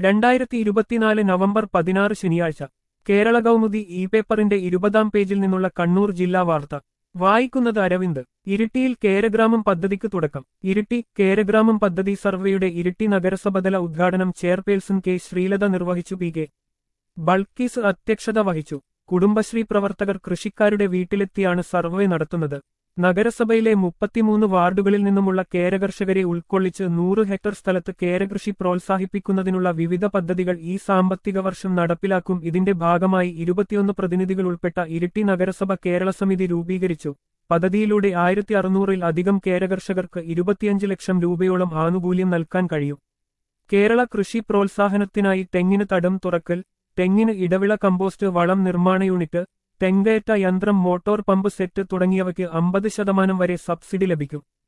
2024 November 16 ശനിയാഴ്ച Kerala Kaumudi E പേപ്പറിന്റെ 20-ാം പേജിൽ നിന്നുള്ള കണ്ണൂർ ജില്ലാ വാർത്ത വായിക്കുന്നത് അരവിന്ദ്. ഇരിട്ടിയിൽ കേരഗ്രാമം പദ്ധതിക്ക് തുടക്കം. ഇരിട്ടി കേരഗ്രാമം പദ്ധതി സർവേയുടെ ഇരിട്ടി നഗരസഭതല ഉദ്ഘാടനം ചെയർപേഴ്സൺ കെ ശ്രീലത നിർവഹിച്ചു. പി കെ ബൾക്കീസ് അധ്യക്ഷത വഹിച്ചു. കുടുംബശ്രീ പ്രവർത്തകർ കൃഷിക്കാരുടെ വീട്ടിലെത്തിയാണ് സർവേ നടത്തുന്നത്. നഗരസഭയിലെ 33 വാർഡുകളിൽ നിന്നുമുള്ള കേരകർഷകരെ ഉൾക്കൊള്ളിച്ച് 100 ഹെക്ടർ സ്ഥലത്ത് കേരകൃഷി പ്രോത്സാഹിപ്പിക്കുന്നതിനുള്ള വിവിധ പദ്ധതികൾ ഈ സാമ്പത്തിക വർഷം നടപ്പിലാക്കും. ഇതിന്റെ ഭാഗമായി 21 പ്രതിനിധികൾ ഉൾപ്പെട്ട ഇരിട്ടി നഗരസഭ കേരള സമിതി രൂപീകരിച്ചു. പദ്ധതിയിലൂടെ 1600-ൽ അധികം കേരകർഷകർക്ക് 25 ലക്ഷം രൂപയോളം ആനുകൂല്യം നൽകാൻ കഴിയും. കേരള കൃഷി പ്രോത്സാഹനത്തിനായി തെങ്ങിന് തടം തുറക്കൽ, തെങ്ങിന് ഇടവിള കമ്പോസ്റ്റ് വളം നിർമ്മാണ യൂണിറ്റ്, തെങ്ങേറ്റ യന്ത്രം, മോട്ടോർ പമ്പ് സെറ്റ് തുടങ്ങിയവയ്ക്ക് 50% വരെ സബ്സിഡി ലഭിക്കും.